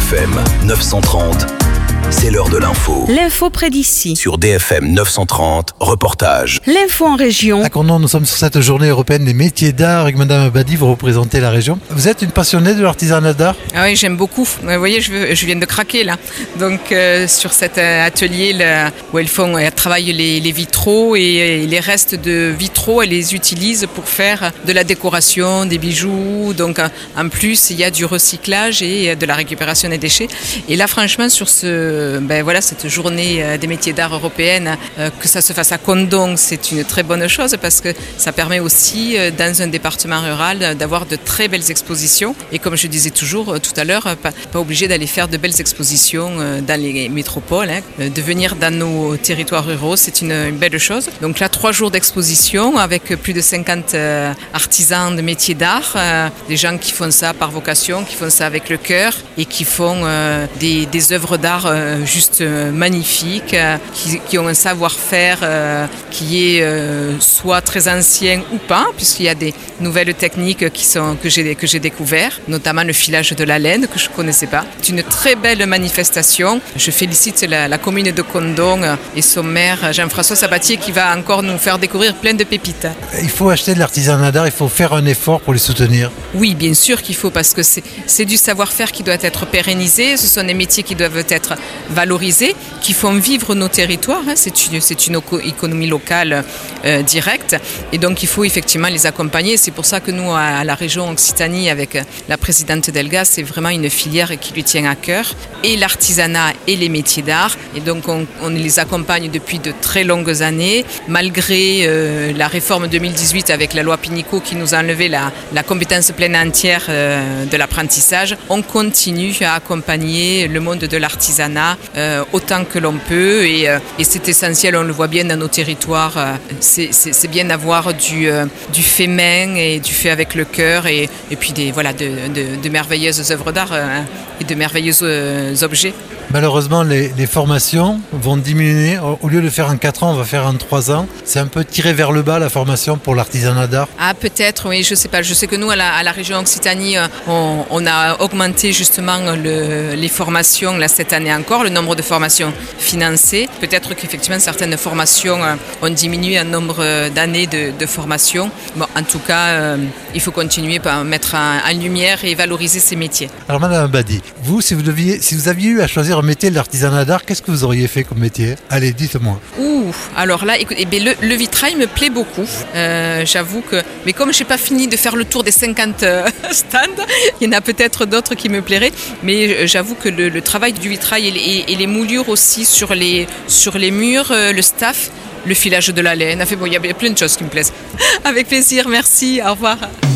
DFM 930, c'est l'heure de l'info. L'info près d'ici. Sur DFM 930, reportage. L'info en région. À Condom, nous sommes sur cette journée européenne des métiers d'art avec Madame Badi, vous représentez la région. Vous êtes une passionnée de l'artisanat d'art ? Ah oui, j'aime beaucoup. Vous voyez, je viens de craquer là. Donc sur cet atelier là, où elles travaillent les vitraux et les restes de vitraux, elles les utilisent pour faire de la décoration, des bijoux. Donc en plus, il y a du recyclage et de la récupération des déchets. Et là, franchement, sur cette journée des métiers d'art européenne, que ça se fasse à Condom, c'est une très bonne chose parce que ça permet aussi, dans un département rural, d'avoir de très belles expositions. Et comme je disais toujours tout à l'heure, pas obligé d'aller faire de belles expositions dans les métropoles. De venir dans nos territoires ruraux, c'est une belle chose. Donc là, 3 jours d'exposition avec plus de 50 artisans de métiers d'art, des gens qui font ça par vocation, qui font ça avec le cœur et qui font des œuvres d'art juste magnifiques, qui ont un savoir-faire qui est soit très ancien ou pas, puisqu'il y a des nouvelles techniques que j'ai découvert, notamment le filage de la laine que je ne connaissais pas. C'est une très belle manifestation. Je félicite la commune de Condom et son maire Jean-François Sabatier qui va encore nous faire découvrir plein de pépites. Il faut acheter de l'artisanat d'art, il faut faire un effort pour les soutenir. Oui, bien sûr qu'il faut, parce que c'est du savoir-faire qui doit être pérennisé, ce sont des métiers qui doivent être valorisés, qui font vivre nos territoires, c'est une économie locale directe, et donc il faut effectivement les accompagner. C'est pour ça que nous, à la région Occitanie, avec la présidente Delga, c'est vraiment une filière qui lui tient à cœur, et l'artisanat et les métiers d'art, et donc on les accompagne depuis de très longues années, malgré la réforme 2018 avec la loi Pinico qui nous a enlevé la compétence pleine et entière de l'apprentissage. On continue à accompagner le monde de l'artisanat autant que l'on peut, et c'est essentiel, on le voit bien dans nos territoires. C'est bien d'avoir du fait main et du fait avec le cœur, et puis de merveilleuses œuvres d'art et de merveilleux objets. Malheureusement, les formations vont diminuer. Au lieu de faire en 4 ans, on va faire en 3 ans. C'est un peu tiré vers le bas, la formation pour l'artisanat d'art. Ah, peut-être, oui, je sais pas. Je sais que nous, à la région Occitanie, on a augmenté justement les formations là, cette année encore, le nombre de formations financées. Peut-être qu'effectivement, certaines formations ont diminué en nombre d'années de formation. Bon, en tout cas, il faut continuer à mettre en lumière et valoriser ces métiers. Alors, Madame Badi, vous, si vous aviez eu à choisir un métier de l'artisanat d'art, qu'est-ce que vous auriez fait comme métier ? Allez, dites-moi. Alors là, le vitrail me plaît beaucoup. J'avoue que, mais comme je n'ai pas fini de faire le tour des 50 stands, il y en a peut-être d'autres qui me plairaient. Mais j'avoue que le travail du vitrail et les moulures aussi sur les murs, le staff, le filage de la laine, il y a plein de choses qui me plaisent. Avec plaisir, merci, au revoir.